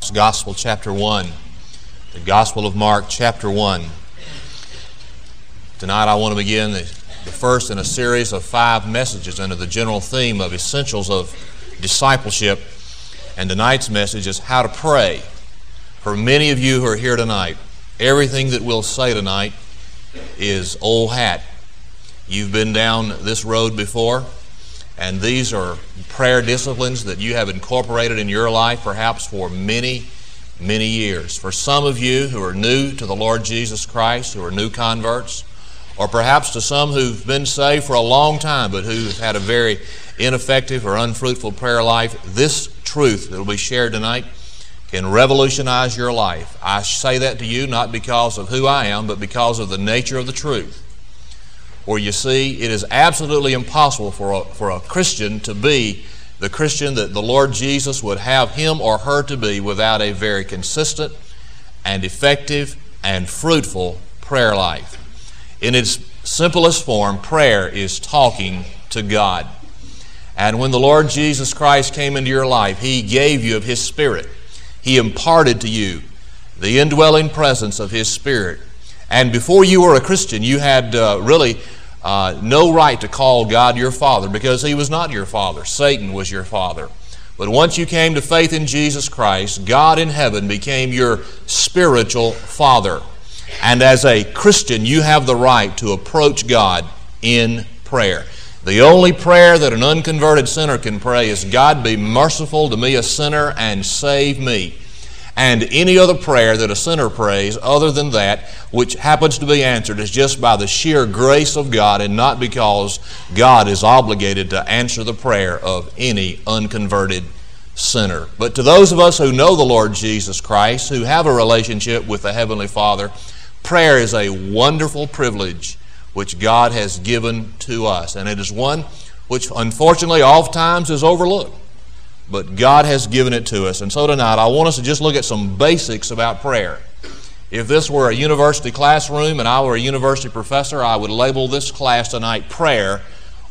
Mark's Gospel, chapter 1. The Gospel of Mark, chapter 1. Tonight I want to begin the first in a series of 5 messages under the general theme of essentials of discipleship. And tonight's message is how to pray. For many of you who are here tonight, everything that we'll say tonight is old hat. You've been down this road before, and these are prayer disciplines that you have incorporated in your life perhaps for many, many years. For some of you who are new to the Lord Jesus Christ, who are new converts, or perhaps to some who've been saved for a long time but who've had a very ineffective or unfruitful prayer life, this truth that will be shared tonight can revolutionize your life. I say that to you not because of who I am, but because of the nature of the truth. For you see, it is absolutely impossible for a Christian to be the Christian that the Lord Jesus would have him or her to be without a very consistent and effective and fruitful prayer life. In its simplest form, prayer is talking to God. And when the Lord Jesus Christ came into your life, He gave you of His Spirit. He imparted to you the indwelling presence of His Spirit. And before you were a Christian, you had really no right to call God your Father, because He was not your Father. Satan was your father. But once you came to faith in Jesus Christ, God in heaven became your spiritual Father. And as a Christian, you have the right to approach God in prayer. The only prayer that an unconverted sinner can pray is, God, be merciful to me, a sinner, and save me. And any other prayer that a sinner prays other than that, which happens to be answered, is just by the sheer grace of God and not because God is obligated to answer the prayer of any unconverted sinner. But to those of us who know the Lord Jesus Christ, who have a relationship with the Heavenly Father, prayer is a wonderful privilege which God has given to us. And it is one which unfortunately oftentimes is overlooked. But God has given it to us. And so tonight I want us to just look at some basics about prayer. If this were a university classroom and I were a university professor, I would label this class tonight Prayer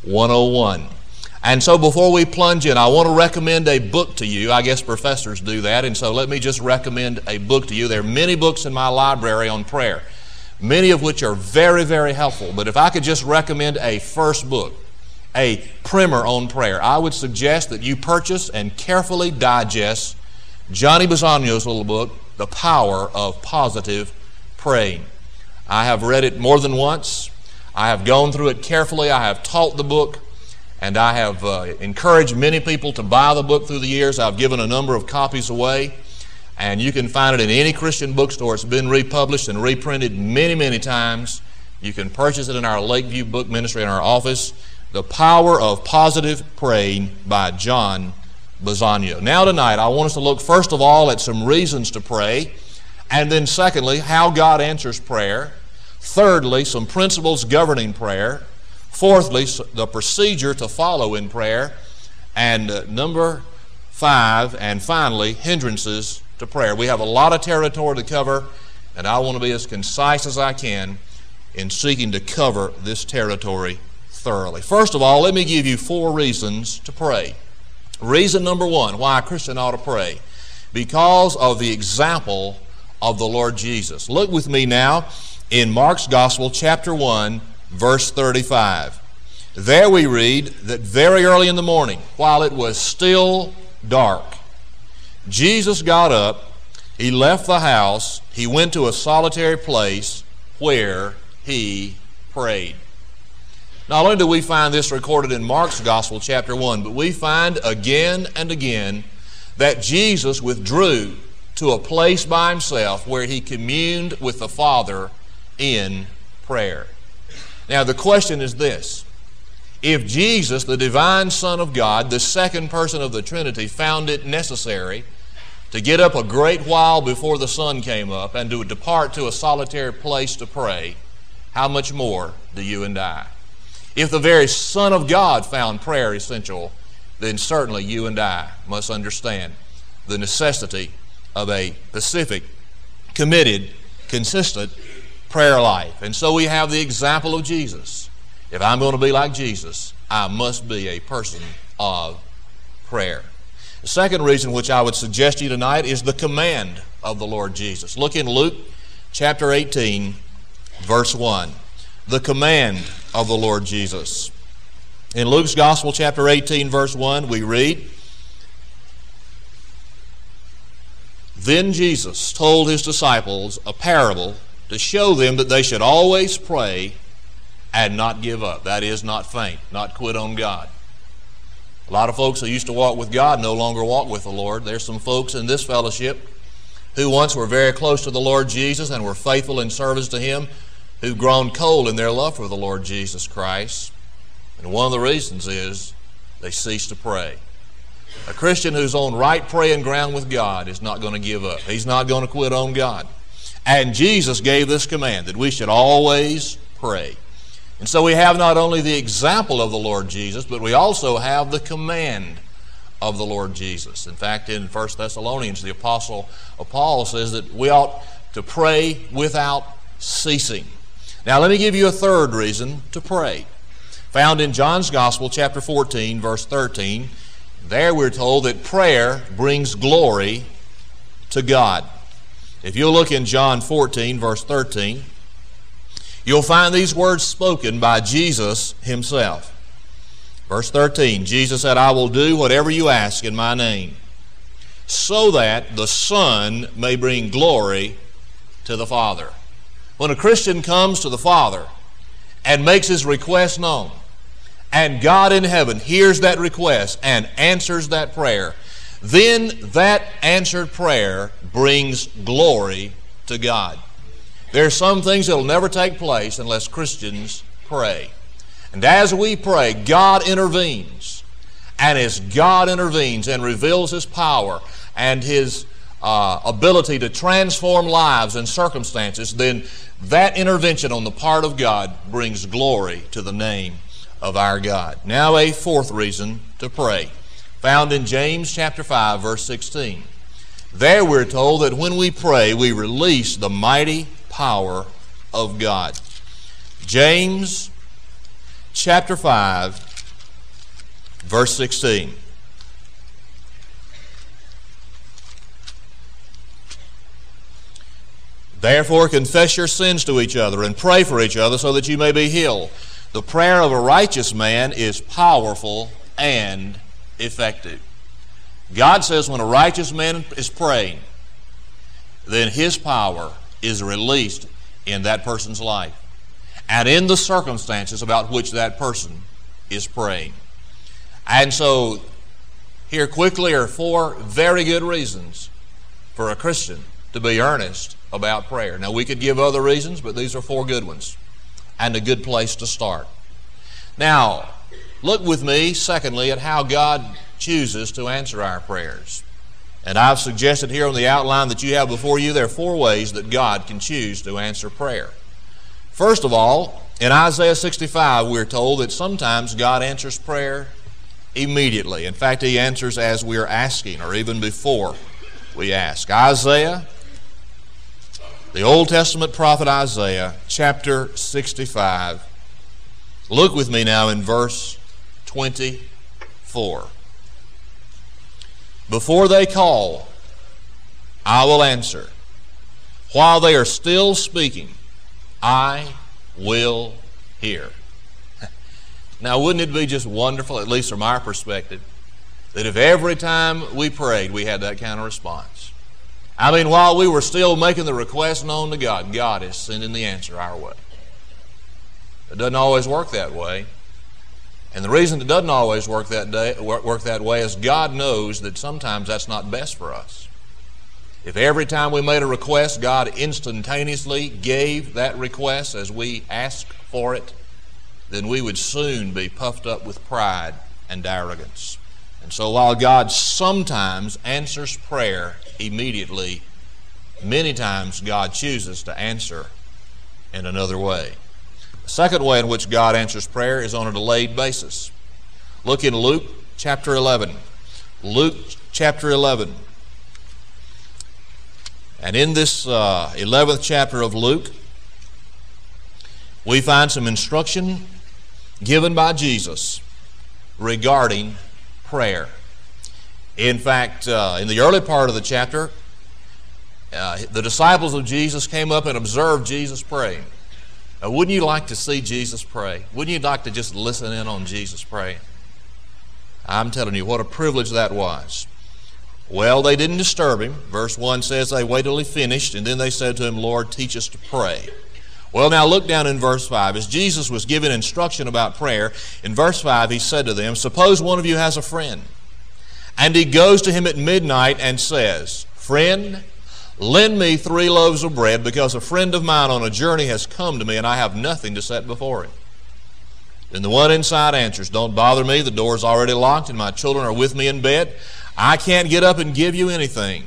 101. And so before we plunge in, I want to recommend a book to you. I guess professors do that, and so let me just recommend a book to you. There are many books in my library on prayer, many of which are very, very helpful. But if I could just recommend a first book, a primer on prayer, I would suggest that you purchase and carefully digest Johnny Bisagno's little book, The Power of Positive Praying. I have read it more than once. I have gone through it carefully. I have taught the book, and I have encouraged many people to buy the book through the years. I've given a number of copies away, and you can find it in any Christian bookstore. It's been republished and reprinted many, many times. You can purchase it in our Lakeview Book Ministry in our office. The Power of Positive Praying by John Bisagno. Now tonight, I want us to look first of all at some reasons to pray, and then secondly, how God answers prayer. Thirdly, some principles governing prayer. Fourthly, the procedure to follow in prayer. And number 5, and finally, hindrances to prayer. We have a lot of territory to cover, and I want to be as concise as I can in seeking to cover this territory thoroughly. First of all, let me give you 4 reasons to pray. Reason number 1, why a Christian ought to pray. Because of the example of the Lord Jesus. Look with me now in Mark's Gospel, chapter 1, verse 35. There we read that very early in the morning, while it was still dark, Jesus got up, He left the house, He went to a solitary place where He prayed. Not only do we find this recorded in Mark's Gospel, chapter 1, but we find again and again that Jesus withdrew to a place by Himself where He communed with the Father in prayer. Now the question is this: if Jesus, the divine Son of God, the second person of the Trinity, found it necessary to get up a great while before the sun came up and to depart to a solitary place to pray, how much more do you and I? If the very Son of God found prayer essential, then certainly you and I must understand the necessity of a specific, committed, consistent prayer life. And so we have the example of Jesus. If I'm going to be like Jesus, I must be a person of prayer. The second reason which I would suggest to you tonight is the command of the Lord Jesus. Look in Luke chapter 18, verse 1. The command of the Lord Jesus. In Luke's Gospel, chapter 18, verse 1, we read, "Then Jesus told his disciples a parable to show them that they should always pray and not give up." That is, not faint, not quit on God. A lot of folks who used to walk with God no longer walk with the Lord. There's some folks in this fellowship who once were very close to the Lord Jesus and were faithful in service to Him, who've grown cold in their love for the Lord Jesus Christ. And one of the reasons is they cease to pray. A Christian who's on right praying ground with God is not going to give up. He's not going to quit on God. And Jesus gave this command that we should always pray. And so we have not only the example of the Lord Jesus, but we also have the command of the Lord Jesus. In fact, in 1 Thessalonians, the Apostle Paul says that we ought to pray without ceasing. Now, let me give you a third reason to pray. Found in John's Gospel, chapter 14, verse 13, there we're told that prayer brings glory to God. If you'll look in John 14, verse 13, you'll find these words spoken by Jesus Himself. Verse 13, Jesus said, "I will do whatever you ask in my name, so that the Son may bring glory to the Father." When a Christian comes to the Father and makes his request known, and God in heaven hears that request and answers that prayer, then that answered prayer brings glory to God. There are some things that will never take place unless Christians pray. And as we pray, God intervenes. And as God intervenes and reveals His power and His ability to transform lives and circumstances, then that intervention on the part of God brings glory to the name of our God. Now a fourth reason to pray, found in James chapter 5, verse 16. There we're told that when we pray, we release the mighty power of God. James chapter 5, verse 16. Therefore confess your sins to each other and pray for each other so that you may be healed. The prayer of a righteous man is powerful and effective. God says when a righteous man is praying, then His power is released in that person's life and in the circumstances about which that person is praying. And so here quickly are four very good reasons for a Christian to be earnest about prayer. Now we could give other reasons, but these are four good ones and a good place to start. Now, look with me, secondly, at how God chooses to answer our prayers. And I've suggested here on the outline that you have before you, there are four ways that God can choose to answer prayer. First of all, in Isaiah 65, we're told that sometimes God answers prayer immediately. In fact, He answers as we are asking, or even before we ask. Isaiah, the Old Testament prophet Isaiah, chapter 65. Look with me now in verse 24. Before they call, I will answer. While they are still speaking, I will hear. Now, wouldn't it be just wonderful, at least from our perspective, that if every time we prayed, we had that kind of response? I mean, while we were still making the request known to God, God is sending the answer our way. It doesn't always work that way. And the reason it doesn't always work that way is God knows that sometimes that's not best for us. If every time we made a request, God instantaneously gave that request as we asked for it, then we would soon be puffed up with pride and arrogance. And so while God sometimes answers prayer immediately, many times God chooses to answer in another way. The second way in which God answers prayer is on a delayed basis. Look in Luke chapter 11. Luke chapter 11. And in this 11th chapter of Luke, we find some instruction given by Jesus regarding prayer. In fact, in the early part of the chapter, the disciples of Jesus came up and observed Jesus praying. Now, wouldn't you like to see Jesus pray? Wouldn't you like to just listen in on Jesus praying? I'm telling you, what a privilege that was. Well, they didn't disturb him. Verse 1 says they waited till he finished, and then they said to him, Lord, teach us to pray. Well, now look down in verse 5. As Jesus was giving instruction about prayer, in verse 5 he said to them, suppose one of you has a friend, and he goes to him at midnight and says, Friend, lend me 3 loaves of bread, because a friend of mine on a journey has come to me, and I have nothing to set before him. Then the one inside answers, Don't bother me, the door's already locked, and my children are with me in bed. I can't get up and give you anything.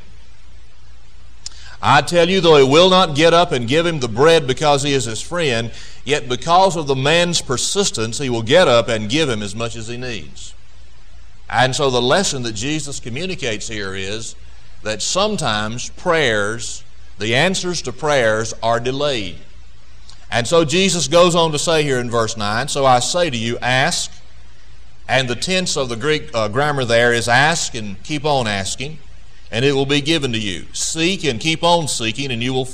I tell you, though he will not get up and give him the bread because he is his friend, yet because of the man's persistence, he will get up and give him as much as he needs. And so the lesson that Jesus communicates here is that sometimes prayers, the answers to prayers, are delayed. And so Jesus goes on to say here in verse 9, So I say to you, ask. And the tense of the Greek grammar there is ask and keep on asking, and it will be given to you. Seek and keep on seeking, and you will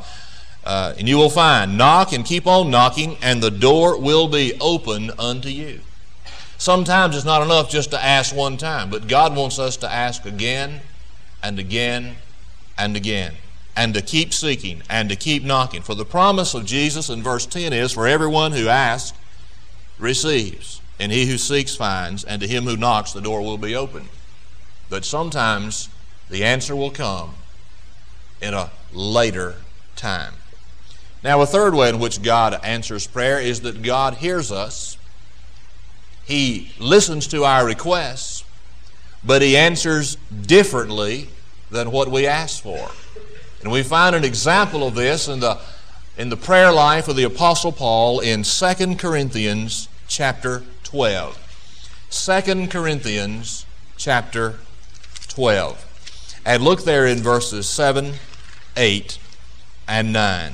find. Knock and keep on knocking, and the door will be open unto you. Sometimes it's not enough just to ask one time, but God wants us to ask again and again and again, and to keep seeking and to keep knocking. For the promise of Jesus in verse 10 is, For everyone who asks receives, and he who seeks finds, and to him who knocks the door will be open. But sometimes the answer will come in a later time. Now, a third way in which God answers prayer is that God hears us. He listens to our requests, but He answers differently than what we ask for. And we find an example of this in the prayer life of the Apostle Paul in 2 Corinthians chapter 12. 2 Corinthians chapter 12. And look there in verses 7, 8, and 9.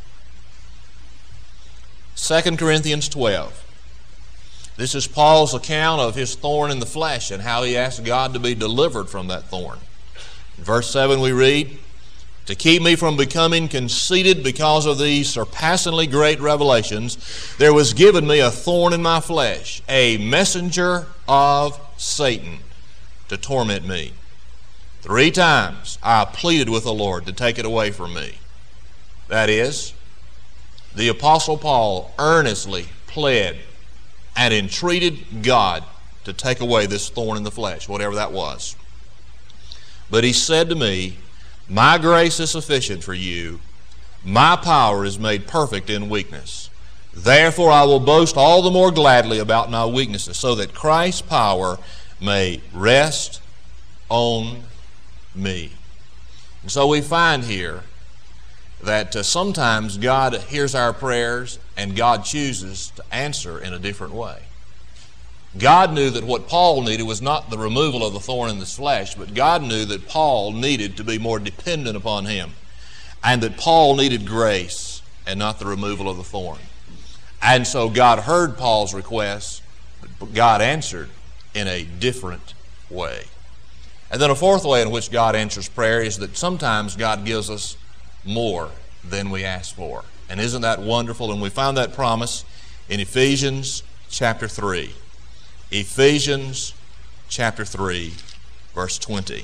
2 Corinthians 12. This is Paul's account of his thorn in the flesh and how he asked God to be delivered from that thorn. In verse 7 we read, To keep me from becoming conceited because of these surpassingly great revelations, there was given me a thorn in my flesh, a messenger of Satan to torment me. 3 times I pleaded with the Lord to take it away from me. That is, the Apostle Paul earnestly pled and entreated God to take away this thorn in the flesh, whatever that was. But he said to me, My grace is sufficient for you. My power is made perfect in weakness. Therefore I will boast all the more gladly about my weaknesses, so that Christ's power may rest on me. And so we find here that sometimes God hears our prayers and God chooses to answer in a different way. God knew that what Paul needed was not the removal of the thorn in his flesh, but God knew that Paul needed to be more dependent upon Him, and that Paul needed grace and not the removal of the thorn. And so God heard Paul's request, but God answered in a different way. And then a fourth way in which God answers prayer is that sometimes God gives us more than we ask for. And isn't that wonderful? And we found that promise in Ephesians chapter 3. Ephesians chapter 3, verse 20.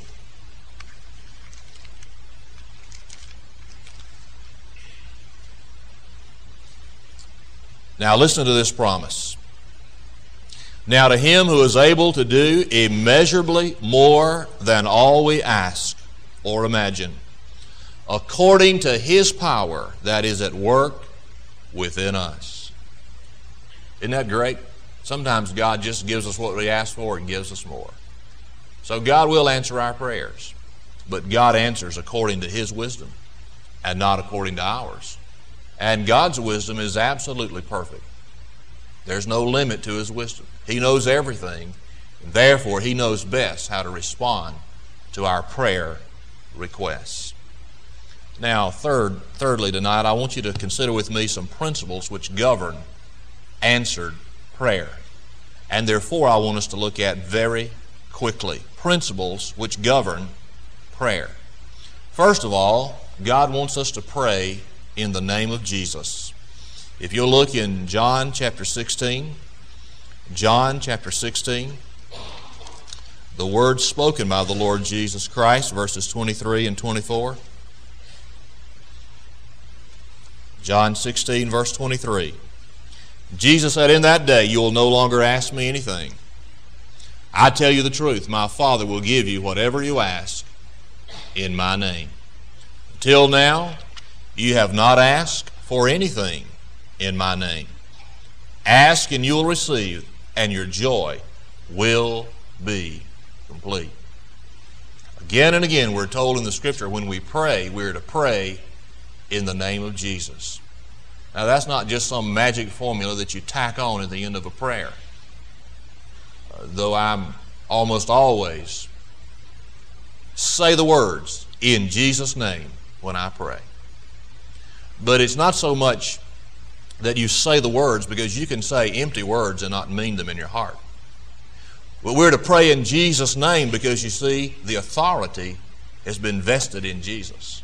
Now listen to this promise. Now to Him who is able to do immeasurably more than all we ask or imagine, according to His power that is at work within us. Isn't that great? Sometimes God just gives us what we ask for and gives us more. So God will answer our prayers, but God answers according to His wisdom and not according to ours. And God's wisdom is absolutely perfect. There's no limit to His wisdom. He knows everything, and therefore He knows best how to respond to our prayer requests. Now, thirdly tonight, I want you to consider with me some principles which govern answered prayer. And therefore, I want us to look at very quickly. Principles which govern prayer. First of all, God wants us to pray in the name of Jesus. If you'll look in John chapter 16, John chapter 16, the words spoken by the Lord Jesus Christ, verses 23 and 24. John 16, verse 23. Jesus said, "In that day you will no longer ask me anything. I tell you the truth, my Father will give you whatever you ask in my name. Until now, you have not asked for anything in my name. Ask and you will receive, and your joy will be complete." Again and again we're told in the Scripture when we pray, we're to pray in the name of Jesus. Now that's not just some magic formula that you tack on at the end of a prayer. Though I'm almost always say the words, "In Jesus' name," when I pray. But it's not so much that you say the words, because you can say empty words and not mean them in your heart. But we're to pray in Jesus' name because, you see, the authority has been vested in Jesus.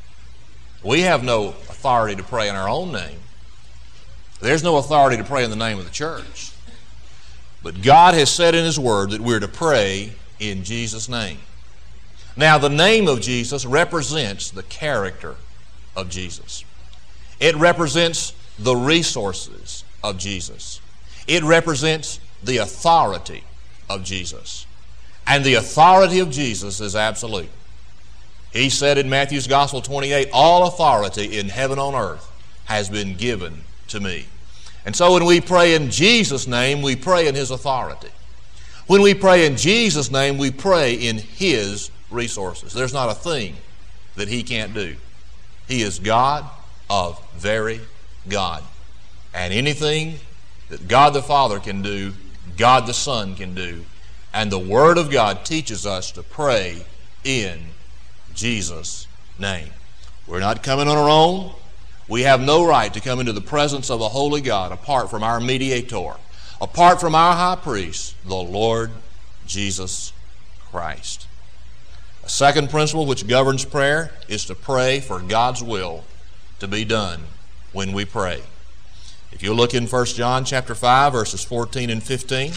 We have no authority to pray in our own name. There's no authority to pray in the name of the church. But God has said in His Word that we're to pray in Jesus' name. Now, the name of Jesus represents the character of Jesus. It represents the resources of Jesus. It represents the authority of Jesus. And the authority of Jesus is absolute. He said in Matthew's Gospel 28, "All authority in heaven and on earth has been given to me." And so when we pray in Jesus' name, we pray in His authority. When we pray in Jesus' name, we pray in His resources. There's not a thing that He can't do. He is God of very God. And anything that God the Father can do, God the Son can do. And the Word of God teaches us to pray in Jesus' name. We're not coming on our own. We have no right to come into the presence of a holy God apart from our mediator, apart from our high priest, the Lord Jesus Christ. A second principle which governs prayer is to pray for God's will to be done when we pray. If you look in 1 John chapter 5, verses 14 and 15,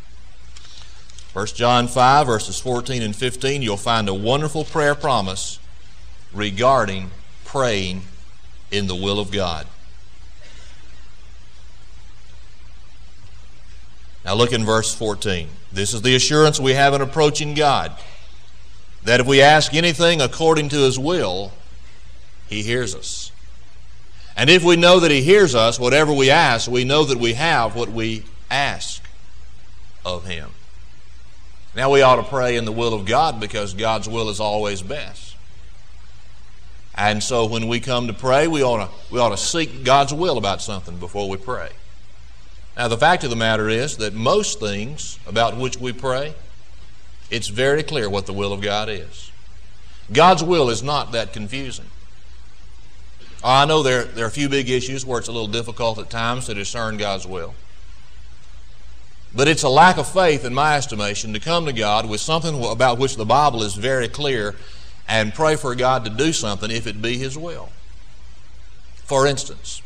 1 John 5, verses 14 and 15, you'll find a wonderful prayer promise regarding praying in the will of God. Now look in verse 14. "This is the assurance we have in approaching God, that if we ask anything according to His will, He hears us. And if we know that He hears us, whatever we ask, we know that we have what we ask of Him." Now we ought to pray in the will of God because God's will is always best. And so when we come to pray, we ought to seek God's will about something before we pray. Now the fact of the matter is that most things about which we pray, it's very clear what the will of God is. God's will is not that confusing. I know there are a few big issues where it's a little difficult at times to discern God's will. But it's a lack of faith, in my estimation, to come to God with something about which the Bible is very clear and pray for God to do something if it be His will. For instance,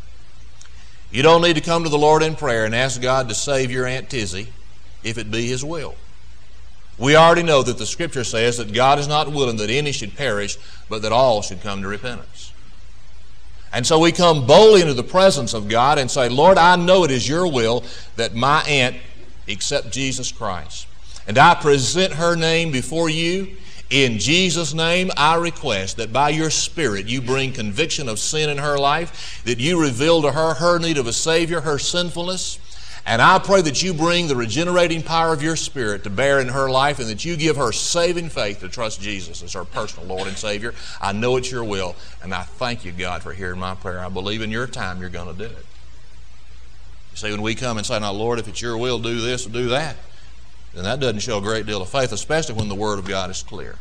you don't need to come to the Lord in prayer and ask God to save your Aunt Tizzy if it be His will. We already know that the Scripture says that God is not willing that any should perish, but that all should come to repentance. And so we come boldly into the presence of God and say, "Lord, I know it is your will that my aunt accept Jesus Christ. And I present her name before you. In Jesus' name, I request that by your Spirit you bring conviction of sin in her life, that you reveal to her her need of a Savior, her sinfulness. And I pray that you bring the regenerating power of your Spirit to bear in her life, and that you give her saving faith to trust Jesus as her personal Lord and Savior. I know it's your will, and I thank you, God, for hearing my prayer. I believe in your time you're going to do it." You see, when we come and say, "Now, Lord, if it's your will, do this or do that," then that doesn't show a great deal of faith, especially when the Word of God is clear.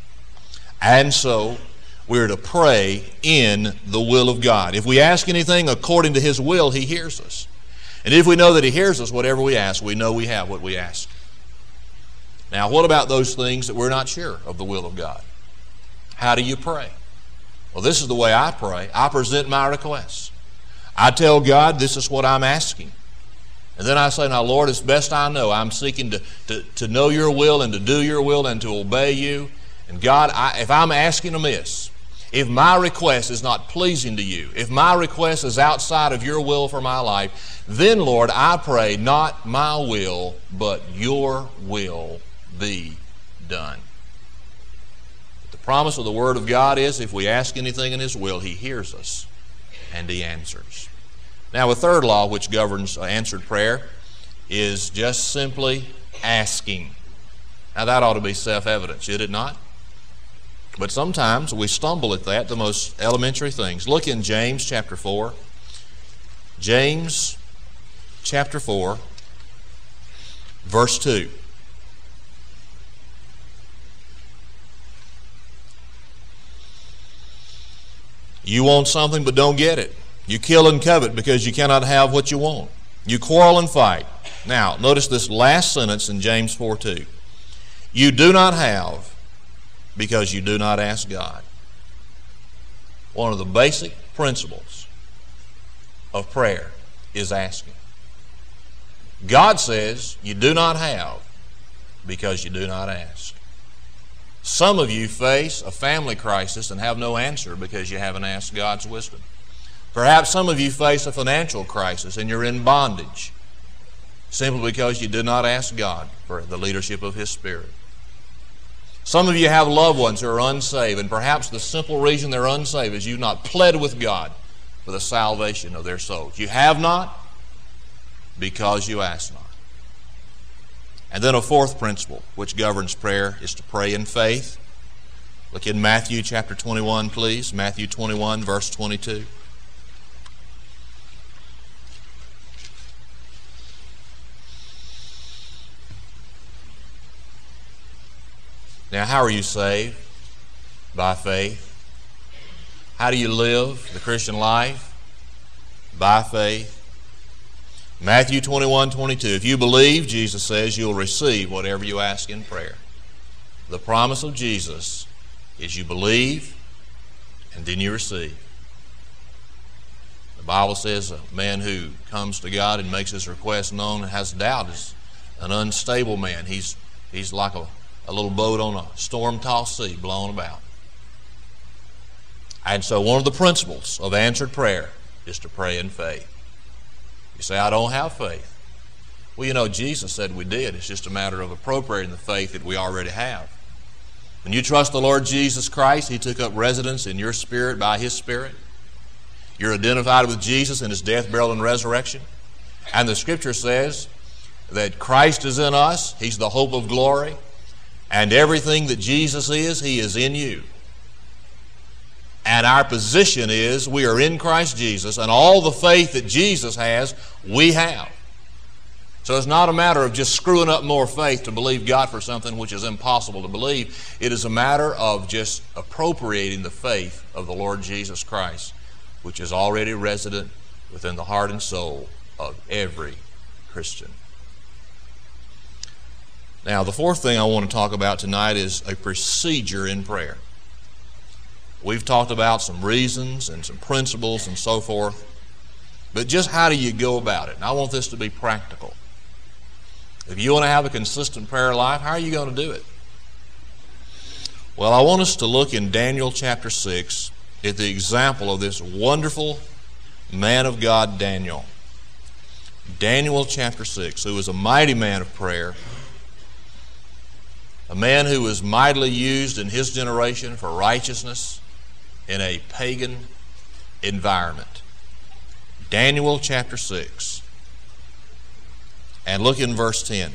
And so we're to pray in the will of God. If we ask anything according to His will, He hears us. And if we know that He hears us, whatever we ask, we know we have what we ask. Now, what about those things that we're not sure of the will of God? How do you pray? Well, this is the way I pray. I present my requests. I tell God this is what I'm asking. And then I say, now, Lord, as best I know, I'm seeking to know your will and to do your will and to obey you. And God, if I'm asking amiss, if my request is not pleasing to you, if my request is outside of your will for my life, then, Lord, I pray, not my will, but your will be done. The promise of the Word of God is if we ask anything in His will, He hears us and He answers. Now, a third law which governs answered prayer is just simply asking. Now, that ought to be self-evident, should it not? But sometimes we stumble at that, the most elementary things. Look in James chapter 4. James chapter 4, verse 2. You want something but don't get it. You kill and covet because you cannot have what you want. You quarrel and fight. Now, notice this last sentence in James 4:2. You do not have because you do not ask God. One of the basic principles of prayer is asking. God says you do not have because you do not ask. Some of you face a family crisis and have no answer because you haven't asked God's wisdom. Perhaps some of you face a financial crisis and you're in bondage simply because you did not ask God for the leadership of His Spirit. Some of you have loved ones who are unsaved, and perhaps the simple reason they're unsaved is you've not pled with God for the salvation of their souls. You have not because you ask not. And then a fourth principle which governs prayer is to pray in faith. Look in Matthew chapter 21, please. Matthew 21, verse 22. Now, how are you saved? By faith. How do you live the Christian life? By faith. Matthew 21, 22. If you believe, Jesus says, you'll receive whatever you ask in prayer. The promise of Jesus is you believe and then you receive. The Bible says a man who comes to God and makes his request known and has doubt is an unstable man. He's like a little boat on a storm-tossed sea blown about. And so one of the principles of answered prayer is to pray in faith. You say, I don't have faith. Well, you know, Jesus said we did. It's just a matter of appropriating the faith that we already have. When you trust the Lord Jesus Christ, He took up residence in your spirit by His Spirit. You're identified with Jesus in His death, burial, and resurrection. And the Scripture says that Christ is in us. He's the hope of glory. And everything that Jesus is, He is in you. And our position is we are in Christ Jesus, and all the faith that Jesus has, we have. So it's not a matter of just screwing up more faith to believe God for something which is impossible to believe. It is a matter of just appropriating the faith of the Lord Jesus Christ, which is already resident within the heart and soul of every Christian. Now, the fourth thing I want to talk about tonight is a procedure in prayer. We've talked about some reasons and some principles and so forth, but just how do you go about it? And I want this to be practical. If you want to have a consistent prayer life, how are you going to do it? Well, I want us to look in Daniel chapter 6 at the example of this wonderful man of God, Daniel. Daniel chapter 6, who was a mighty man of prayer, a man who was mightily used in his generation for righteousness in a pagan environment. Daniel chapter 6. And look in verse 10.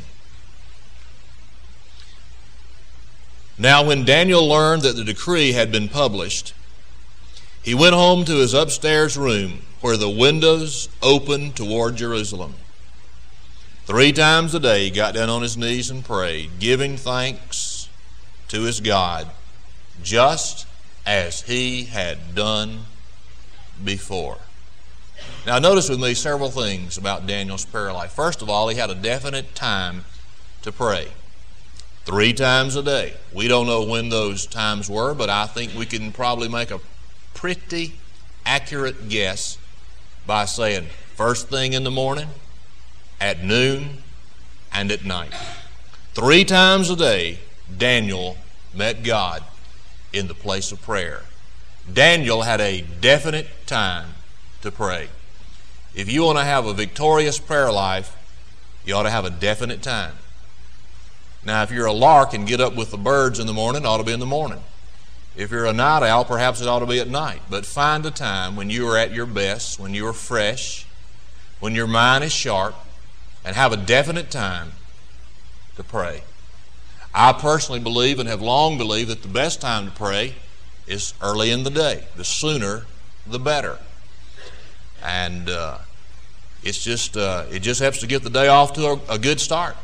Now when Daniel learned that the decree had been published, he went home to his upstairs room where the windows opened toward Jerusalem. 3 times a day he got down on his knees and prayed, giving thanks to his God, just as he had done before. Now notice with me several things about Daniel's prayer life. First of all, he had a definite time to pray. 3 times a day. We don't know when those times were, but I think we can probably make a pretty accurate guess by saying first thing in the morning, at noon, and at night. 3 times a day, Daniel met God in the place of prayer. Daniel had a definite time to pray. If you want to have a victorious prayer life, you ought to have a definite time. Now, if you're a lark and get up with the birds in the morning, it ought to be in the morning. If you're a night owl, perhaps it ought to be at night. But find a time when you are at your best, when you are fresh, when your mind is sharp, and have a definite time to pray. I personally believe and have long believed that the best time to pray is early in the day. The sooner, the better. And it just helps to get the day off to a good start.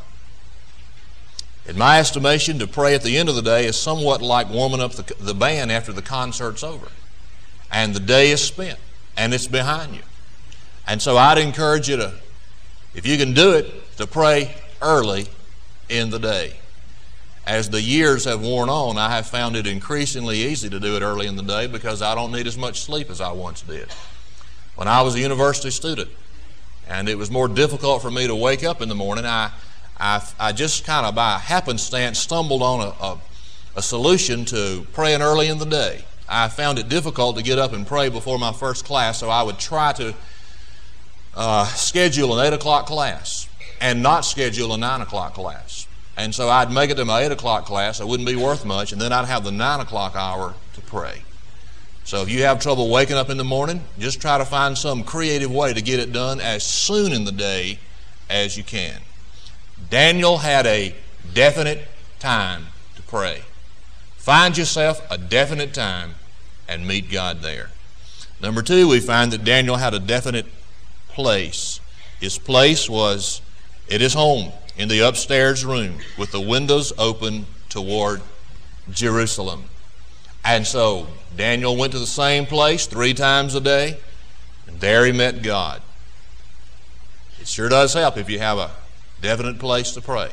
In my estimation, to pray at the end of the day is somewhat like warming up the band after the concert's over. And the day is spent, and it's behind you. And so I'd encourage you to, if you can do it, to pray early in the day. As the years have worn on, I have found it increasingly easy to do it early in the day because I don't need as much sleep as I once did. When I was a university student, and it was more difficult for me to wake up in the morning, I just kind of by happenstance stumbled on a solution to praying early in the day. I found it difficult to get up and pray before my first class, so I would try to schedule an 8 o'clock class and not schedule a 9 o'clock class. And so I'd make it to my 8 o'clock class. It wouldn't be worth much, and then I'd have the 9 o'clock hour to pray. So if you have trouble waking up in the morning, just try to find some creative way to get it done as soon in the day as you can. Daniel had a definite time to pray. Find yourself a definite time and meet God there. Number 2, we find that Daniel had a definite place. His place was at his home in the upstairs room with the windows open toward Jerusalem. And so Daniel went to the same place 3 times a day, and there he met God. It sure does help if you have a definite place to pray.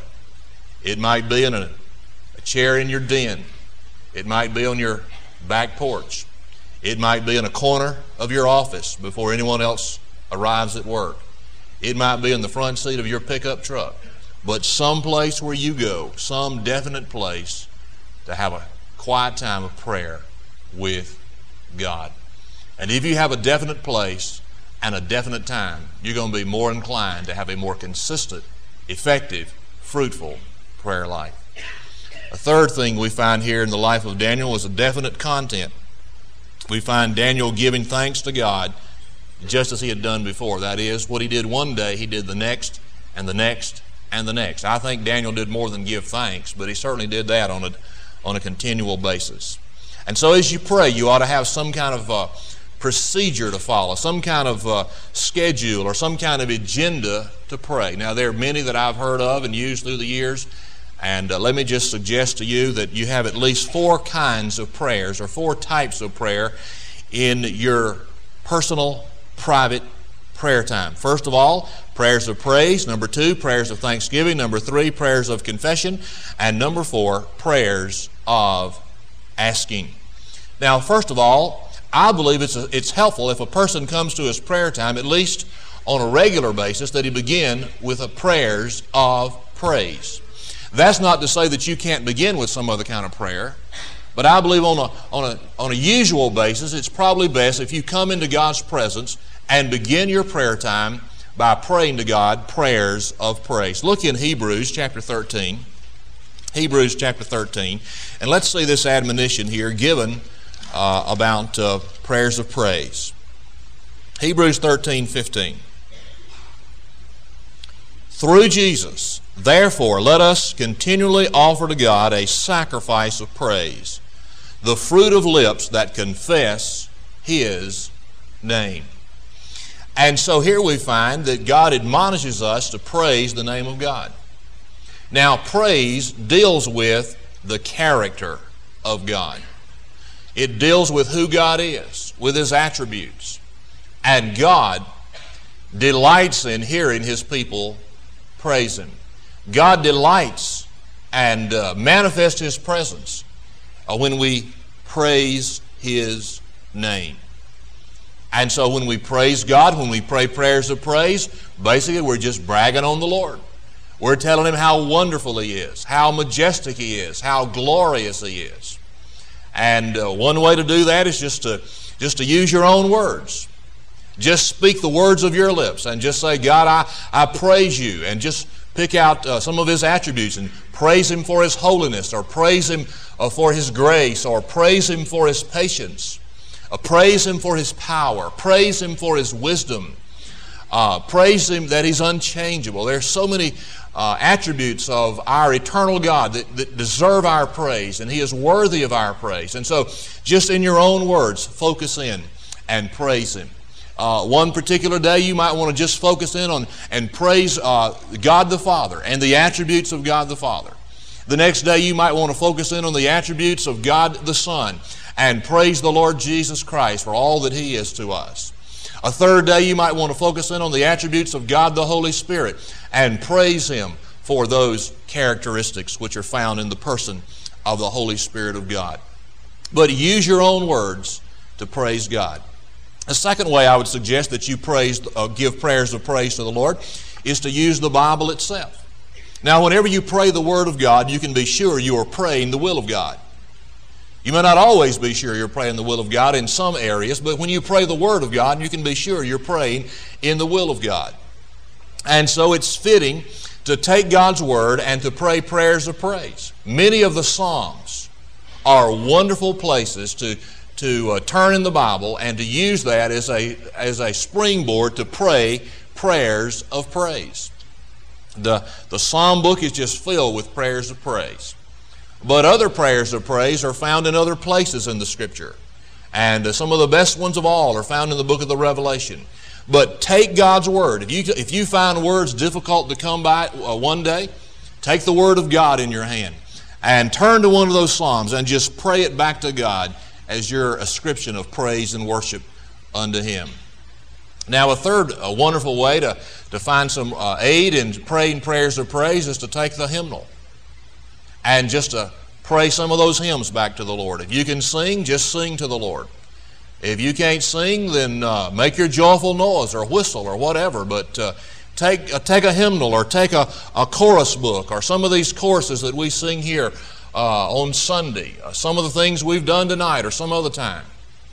It might be in a chair in your den. It might be on your back porch. It might be in a corner of your office before anyone else arrives at work. It might be in the front seat of your pickup truck. But some place where you go, some definite place to have a quiet time of prayer with God. And if you have a definite place and a definite time, you're going to be more inclined to have a more consistent, effective, fruitful prayer life. A third thing we find here in the life of Daniel was a definite content. We find Daniel giving thanks to God just as he had done before. That is, what he did one day, he did the next and the next and the next. I think Daniel did more than give thanks, but he certainly did that on a continual basis. And so as you pray, you ought to have some kind of procedure to follow, some kind of schedule or some kind of agenda to pray. Now, there are many that I've heard of and used through the years, and let me just suggest to you that you have at least 4 kinds of prayers or 4 types of prayer in your personal, private prayer time. First of all, prayers of praise. Number 2, prayers of thanksgiving. Number 3, prayers of confession. And number 4, prayers of asking. Now, first of all, I believe it's helpful if a person comes to his prayer time, at least on a regular basis, that he begin with a prayers of praise. That's not to say that you can't begin with some other kind of prayer, but I believe on a usual basis, it's probably best if you come into God's presence and begin your prayer time by praying to God prayers of praise. Look in Hebrews chapter 13. Hebrews chapter 13. And let's see this admonition here given about prayers of praise. Hebrews 13:15. Through Jesus, therefore, let us continually offer to God a sacrifice of praise, the fruit of lips that confess His name. And so here we find that God admonishes us to praise the name of God. Now, praise deals with the character of God. It deals with who God is, with His attributes. And God delights in hearing His people praise Him. God delights and manifest His presence when we praise His name. And so when we praise God, when we pray prayers of praise, basically we're just bragging on the Lord. We're telling Him how wonderful He is, how majestic He is, how glorious He is. And one way to do that is just to use your own words. Just speak the words of your lips and just say, God, I praise You, and just pick out some of His attributes and praise Him for His holiness, or praise Him for His grace, or praise Him for His patience, praise Him for His power, praise Him for His wisdom, praise Him that He's unchangeable. There's so many attributes of our eternal God that deserve our praise, and He is worthy of our praise. And so just in your own words, focus in and praise Him. One particular day you might want to just focus in on and praise God the Father and the attributes of God the Father. The next day you might want to focus in on the attributes of God the Son and praise the Lord Jesus Christ for all that He is to us. A third day you might want to focus in on the attributes of God the Holy Spirit and praise Him for those characteristics which are found in the person of the Holy Spirit of God. But use your own words to praise God. The second way I would suggest that you give prayers of praise to the Lord is to use the Bible itself. Now, whenever you pray the Word of God, you can be sure you are praying the will of God. You may not always be sure you're praying the will of God in some areas, but when you pray the Word of God, you can be sure you're praying in the will of God. And so it's fitting to take God's Word and to pray prayers of praise. Many of the Psalms are wonderful places to turn in the Bible and to use that as a springboard to pray prayers of praise. The Psalm book is just filled with prayers of praise. But other prayers of praise are found in other places in the Scripture. And some of the best ones of all are found in the book of the Revelation. But take God's Word. If you find words difficult to come by one day, take the Word of God in your hand and turn to one of those Psalms and just pray it back to God as your ascription of praise and worship unto Him. Now, a wonderful way to find some aid in praying prayers of praise is to take the hymnal and just to pray some of those hymns back to the Lord. If you can sing, just sing to the Lord. If you can't sing, then make your joyful noise or whistle or whatever, but take a hymnal or take a chorus book or some of these choruses that we sing here on Sunday, some of the things we've done tonight or some other time.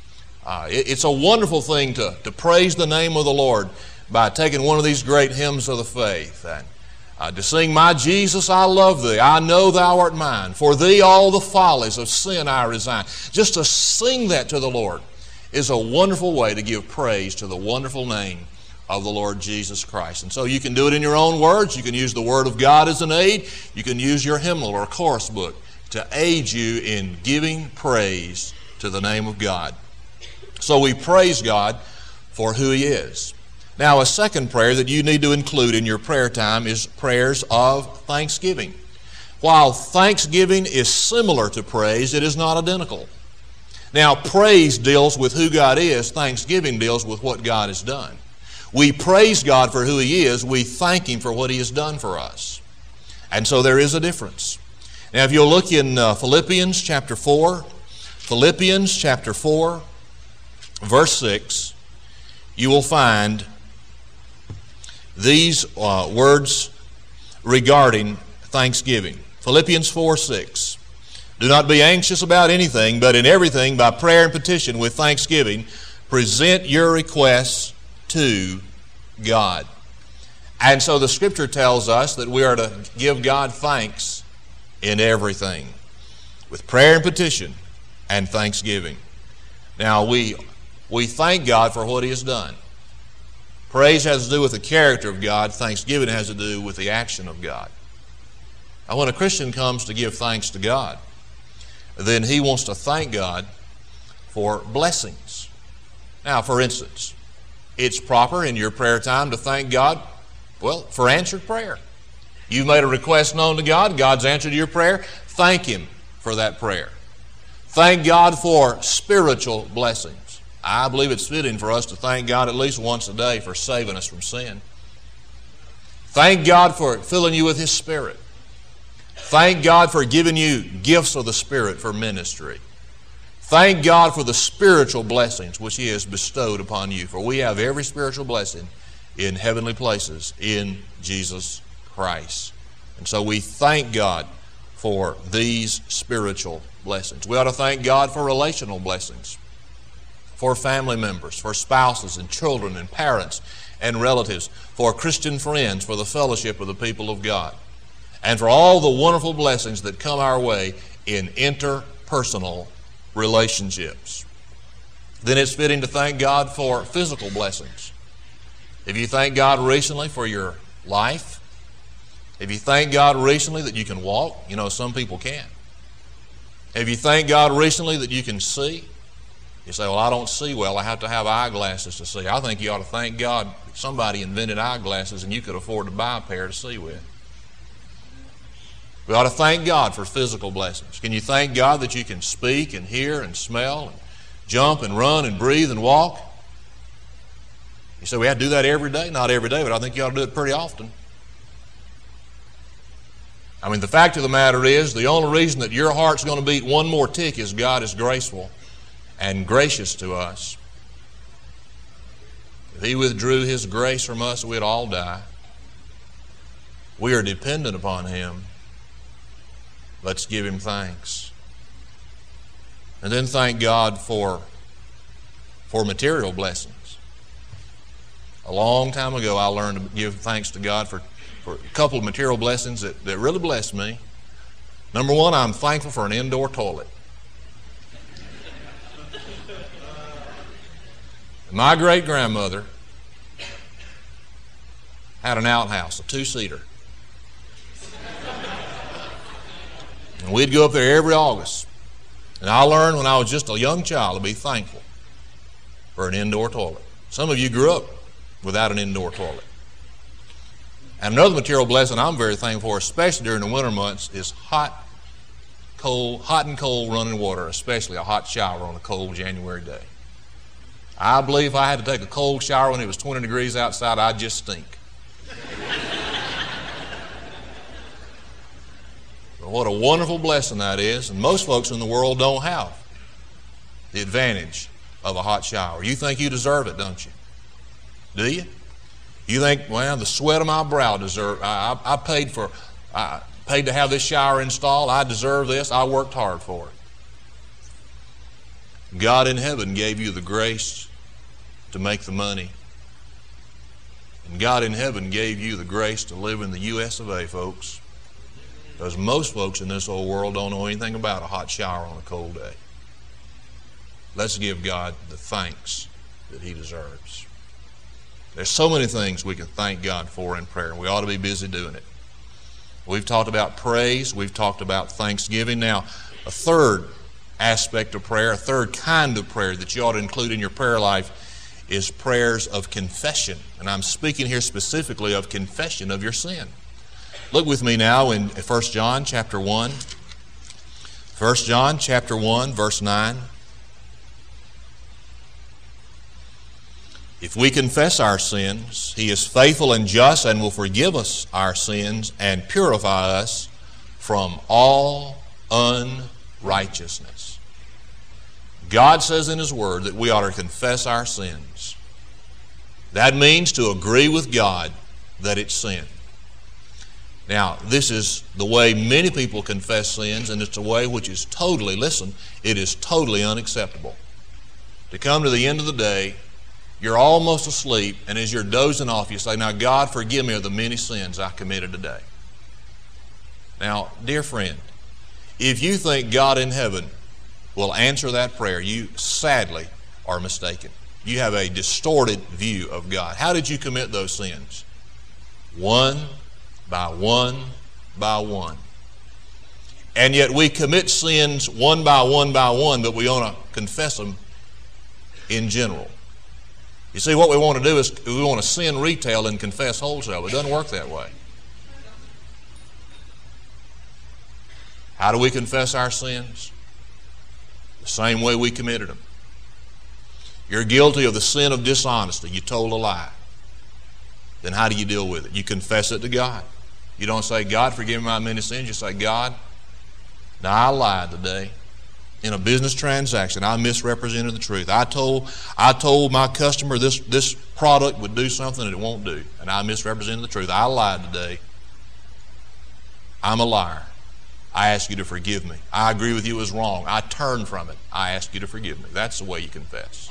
It's a wonderful thing to praise the name of the Lord by taking one of these great hymns of the faith and to sing, "My Jesus, I love Thee, I know Thou art mine, for Thee all the follies of sin I resign." Just to sing that to the Lord is a wonderful way to give praise to the wonderful name of the Lord Jesus Christ. And so you can do it in your own words. You can use the Word of God as an aid. You can use your hymnal or chorus book to aid you in giving praise to the name of God. So we praise God for who He is. Now, a second prayer that you need to include in your prayer time is prayers of thanksgiving. While thanksgiving is similar to praise, it is not identical. Now, praise deals with who God is. Thanksgiving deals with what God has done. We praise God for who He is. We thank Him for what He has done for us. And so there is a difference. Now, if you'll look in Philippians chapter 4, verse 6, you will find these words regarding thanksgiving. Philippians 4:6. "Do not be anxious about anything, but in everything by prayer and petition with thanksgiving, present your requests to God." And so the Scripture tells us that we are to give God thanks in everything, with prayer and petition and thanksgiving. Now we thank God for what He has done. Praise has to do with the character of God. Thanksgiving has to do with the action of God. Now, when a Christian comes to give thanks to God, then he wants to thank God for blessings. Now, for instance, it's proper in your prayer time to thank God, for answered prayer. You've made a request known to God. God's answered your prayer. Thank Him for that prayer. Thank God for spiritual blessings. I believe it's fitting for us to thank God at least once a day for saving us from sin. Thank God for filling you with His Spirit. Thank God for giving you gifts of the Spirit for ministry. Thank God for the spiritual blessings which He has bestowed upon you. For we have every spiritual blessing in heavenly places in Jesus Christ. And so we thank God for these spiritual blessings. We ought to thank God for relational blessings, for family members, for spouses and children and parents and relatives, for Christian friends, for the fellowship of the people of God, and for all the wonderful blessings that come our way in interpersonal relationships. Then it's fitting to thank God for physical blessings. If you thank God recently for your life, if you thank God recently that you can walk, you know, some people can't. If you thank God recently that you can see, you say, well, I don't see well, I have to have eyeglasses to see. I think you ought to thank God that somebody invented eyeglasses and you could afford to buy a pair to see with. We ought to thank God for physical blessings. Can you thank God that you can speak and hear and smell and jump and run and breathe and walk? You say, we have to do that every day? Not every day, but I think you ought to do it pretty often. I mean, the fact of the matter is, the only reason that your heart's going to beat one more tick is God is graceful and gracious to us. If He withdrew His grace from us, we'd all die. We are dependent upon Him. Let's give Him thanks. And then thank God for material blessings. A long time ago, I learned to give thanks to God for a couple of material blessings that really blessed me. Number one, I'm thankful for an indoor toilet. My great-grandmother had an outhouse, a two-seater. And we'd go up there every August. And I learned when I was just a young child to be thankful for an indoor toilet. Some of you grew up without an indoor toilet. And another material blessing I'm very thankful for, especially during the winter months, is hot and cold running water, especially a hot shower on a cold January day. I believe if I had to take a cold shower when it was 20 degrees outside, I'd just stink. But what a wonderful blessing that is, and most folks in the world don't have the advantage of a hot shower. You think you deserve it, don't you? Do you? You think, well, the sweat of my brow deserve. I paid to have this shower installed. I deserve this. I worked hard for it. God in heaven gave you the grace to make the money. And God in heaven gave you the grace to live in the U.S. of A., folks. Because most folks in this old world don't know anything about a hot shower on a cold day. Let's give God the thanks that He deserves. There's so many things we can thank God for in prayer, and we ought to be busy doing it. We've talked about praise. We've talked about thanksgiving. Now, a third aspect of prayer, a third kind of prayer that you ought to include in your prayer life is prayers of confession. And I'm speaking here specifically of confession of your sin. Look with me now in 1 John chapter 1. 1 John chapter 1, verse 9. If we confess our sins, He is faithful and just and will forgive us our sins and purify us from all unrighteousness. God says in His Word that we ought to confess our sins. That means to agree with God that it's sin. Now, this is the way many people confess sins, and it's a way which is totally, listen, it is totally unacceptable. To come to the end of the day, you're almost asleep, and as you're dozing off, you say, now, God, forgive me of the many sins I committed today. Now, dear friend, if you think God in heaven will answer that prayer, you sadly are mistaken. You have a distorted view of God. How did you commit those sins? One by one by one. And yet we commit sins one by one by one, but we want to confess them in general. You see, what we want to do is we want to sin retail and confess wholesale. It doesn't work that way. How do we confess our sins? The same way we committed them. You're guilty of the sin of dishonesty. You told a lie. Then how do you deal with it? You confess it to God. You don't say, God, forgive me my many sins. You say, God, now I lied today. In a business transaction, I misrepresented the truth. I told my customer this product would do something that it won't do, and I misrepresented the truth. I lied today. I'm a liar. I ask you to forgive me. I agree with you it was wrong. I turn from it. I ask you to forgive me. That's the way you confess.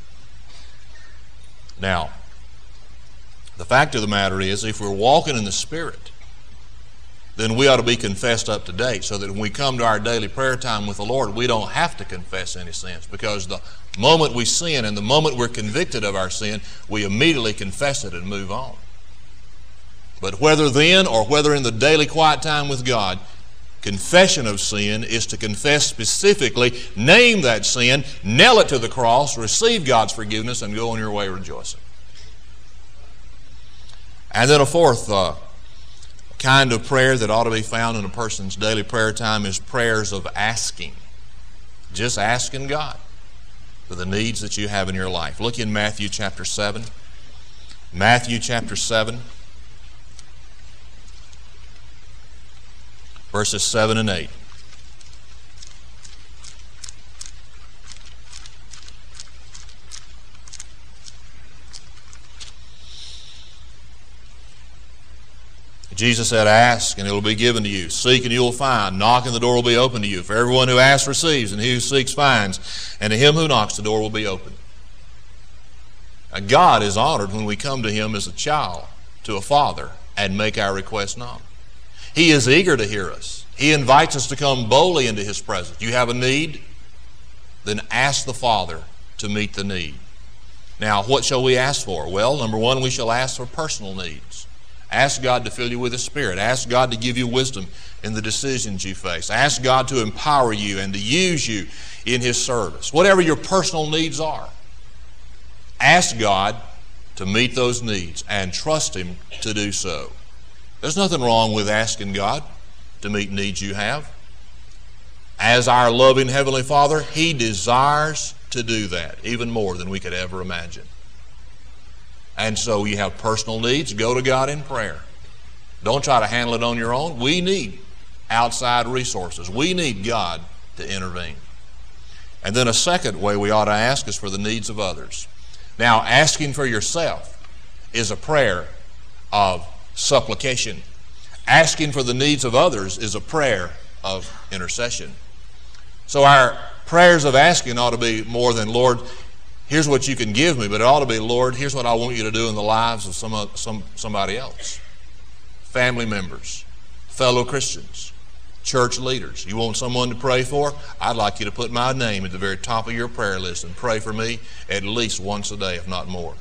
Now, the fact of the matter is, if we're walking in the Spirit, then we ought to be confessed up to date so that when we come to our daily prayer time with the Lord, we don't have to confess any sins, because the moment we sin and the moment we're convicted of our sin, we immediately confess it and move on. But whether then or whether in the daily quiet time with God, confession of sin is to confess specifically, name that sin, nail it to the cross, receive God's forgiveness, and go on your way rejoicing. And then a fourth kind of prayer that ought to be found in a person's daily prayer time is prayers of asking. Just asking God for the needs that you have in your life. Look in Matthew chapter 7. Matthew chapter 7, verses 7 and 8. Jesus said, ask and it will be given to you. Seek and you will find. Knock and the door will be opened to you. For everyone who asks receives, and he who seeks finds. And to him who knocks the door will be opened. Now, God is honored when we come to Him as a child, to a father, and make our requests known. He is eager to hear us. He invites us to come boldly into His presence. You have a need? Then ask the Father to meet the need. Now, what shall we ask for? Well, number one, we shall ask for personal needs. Ask God to fill you with His Spirit. Ask God to give you wisdom in the decisions you face. Ask God to empower you and to use you in His service. Whatever your personal needs are, ask God to meet those needs and trust Him to do so. There's nothing wrong with asking God to meet needs you have. As our loving Heavenly Father, He desires to do that, even more than we could ever imagine. And so you have personal needs, go to God in prayer. Don't try to handle it on your own. We need outside resources. We need God to intervene. And then a second way we ought to ask is for the needs of others. Now, asking for yourself is a prayer of supplication. Asking for the needs of others is a prayer of intercession. So our prayers of asking ought to be more than, Lord, here's what you can give me, but it ought to be, Lord, here's what I want you to do in the lives of somebody else. Family members, fellow Christians, church leaders. You want someone to pray for? I'd like you to put my name at the very top of your prayer list and pray for me at least once a day, if not more.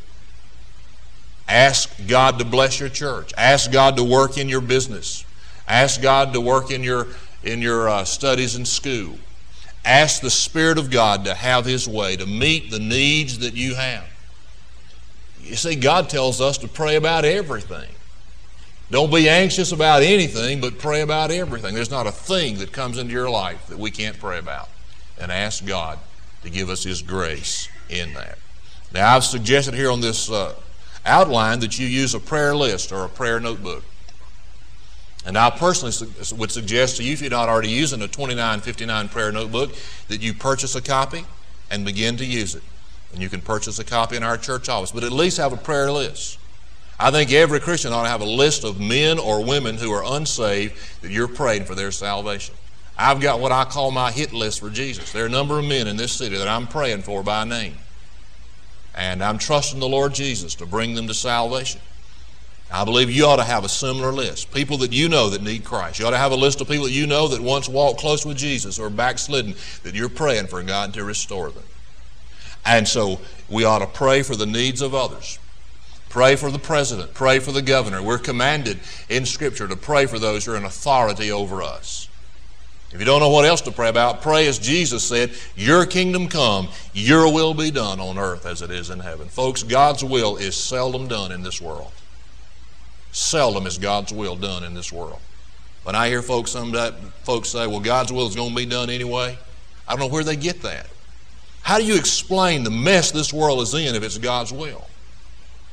Ask God to bless your church. Ask God to work in your business. Ask God to work in your studies in school. Ask the Spirit of God to have His way, to meet the needs that you have. You see, God tells us to pray about everything. Don't be anxious about anything, but pray about everything. There's not a thing that comes into your life that we can't pray about. And ask God to give us His grace in that. Now, I've suggested here on this outline that you use a prayer list or a prayer notebook. And I personally would suggest to you, if you're not already using a 2959 prayer notebook, that you purchase a copy and begin to use it. And you can purchase a copy in our church office, but at least have a prayer list. I think every Christian ought to have a list of men or women who are unsaved that you're praying for their salvation. I've got what I call my hit list for Jesus. There are a number of men in this city that I'm praying for by name. And I'm trusting the Lord Jesus to bring them to salvation. I believe you ought to have a similar list. People that you know that need Christ. You ought to have a list of people that you know that once walked close with Jesus or backslidden, that you're praying for God to restore them. And so we ought to pray for the needs of others. Pray for the president. Pray for the governor. We're commanded in Scripture to pray for those who are in authority over us. If you don't know what else to pray about, pray as Jesus said, your kingdom come, your will be done on earth as it is in heaven. Folks, God's will is seldom done in this world. Seldom is God's will done in this world. When I hear folks say, well, God's will is going to be done anyway, I don't know where they get that. How do you explain the mess this world is in if it's God's will?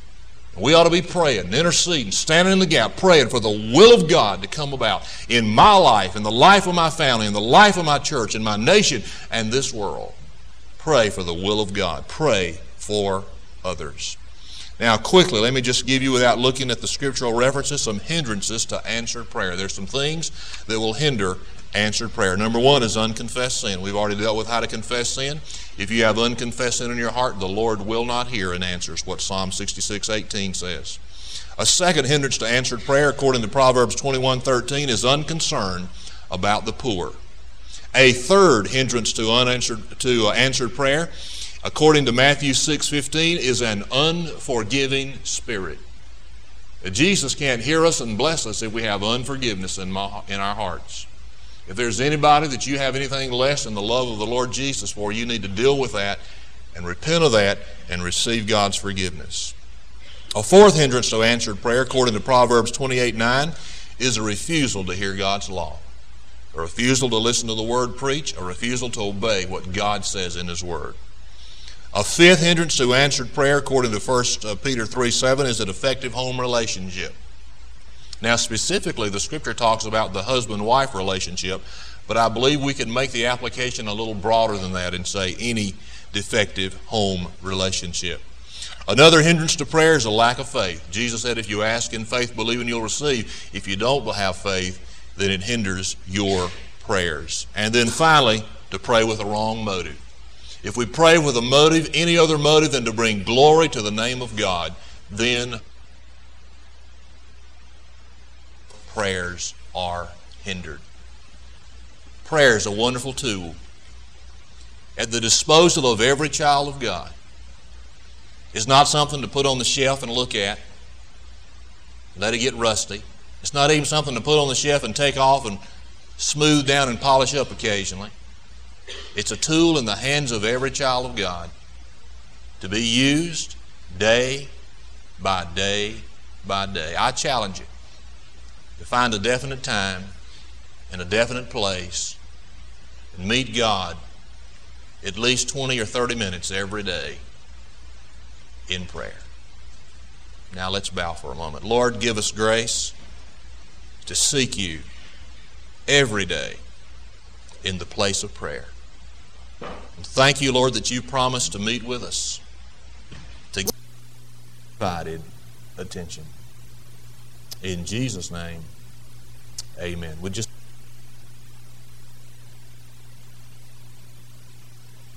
We ought to be praying, interceding, standing in the gap, praying for the will of God to come about in my life, in the life of my family, in the life of my church, in my nation, and this world. Pray for the will of God. Pray for others. Now, quickly, let me just give you, without looking at the scriptural references, some hindrances to answered prayer. There's some things that will hinder answered prayer. Number one is unconfessed sin. We've already dealt with how to confess sin. If you have unconfessed sin in your heart, the Lord will not hear and answers, what Psalm 66:18 says. A second hindrance to answered prayer, according to Proverbs 21:13, is unconcern about the poor. A third hindrance to answered prayer, according to Matthew 6:15, is an unforgiving spirit. Jesus can't hear us and bless us if we have unforgiveness in our hearts. If there's anybody that you have anything less than the love of the Lord Jesus for, you need to deal with that and repent of that and receive God's forgiveness. A fourth hindrance to answered prayer, according to Proverbs 28:9, is a refusal to hear God's law. A refusal to listen to the Word preached, a refusal to obey what God says in His Word. A fifth hindrance to answered prayer, according to 1 Peter 3:7, is a defective home relationship. Now, specifically, the Scripture talks about the husband-wife relationship, but I believe we can make the application a little broader than that and say any defective home relationship. Another hindrance to prayer is a lack of faith. Jesus said, if you ask in faith, believe and you'll receive. If you don't have faith, then it hinders your prayers. And then finally, to pray with a wrong motive. If we pray with a motive, any other motive than to bring glory to the name of God, then prayers are hindered. Prayer is a wonderful tool at the disposal of every child of God. It's not something to put on the shelf and look at, let it get rusty. It's not even something to put on the shelf and take off and smooth down and polish up occasionally. It's a tool in the hands of every child of God to be used day by day by day. I challenge you to find a definite time and a definite place and meet God at least 20 or 30 minutes every day in prayer. Now let's bow for a moment. Lord, give us grace to seek You every day in the place of prayer. And thank You, Lord, that You promised to meet with us, to give divided attention. In Jesus' name, amen.